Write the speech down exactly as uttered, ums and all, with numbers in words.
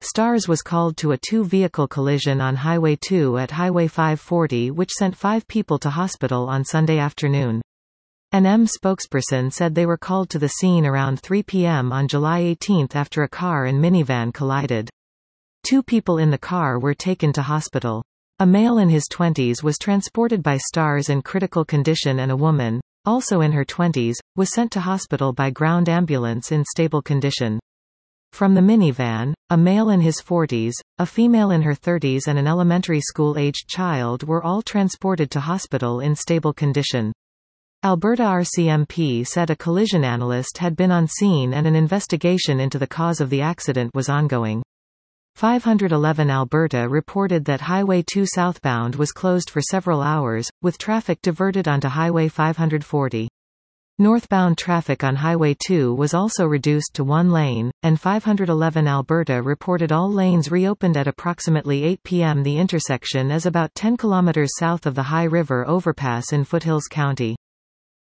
STARS was called to a two-vehicle collision on Highway two at Highway five forty which sent five people to hospital on Sunday afternoon. An M spokesperson said they were called to the scene around three p m on July eighteenth after a car and minivan collided. Two people in the car were taken to hospital. A male in his twenties was transported by STARS in critical condition and a woman, also in her twenties, was sent to hospital by ground ambulance in stable condition. From the minivan, a male in his forties, a female in her thirties and an elementary school-aged child were all transported to hospital in stable condition. Alberta R C M P said a collision analyst had been on scene and an investigation into the cause of the accident was ongoing. five eleven Alberta reported that Highway two southbound was closed for several hours, with traffic diverted onto Highway five forty. Northbound traffic on Highway two was also reduced to one lane, and five eleven Alberta reported all lanes reopened at approximately eight p m The intersection is about ten kilometers south of the High River overpass in Foothills County.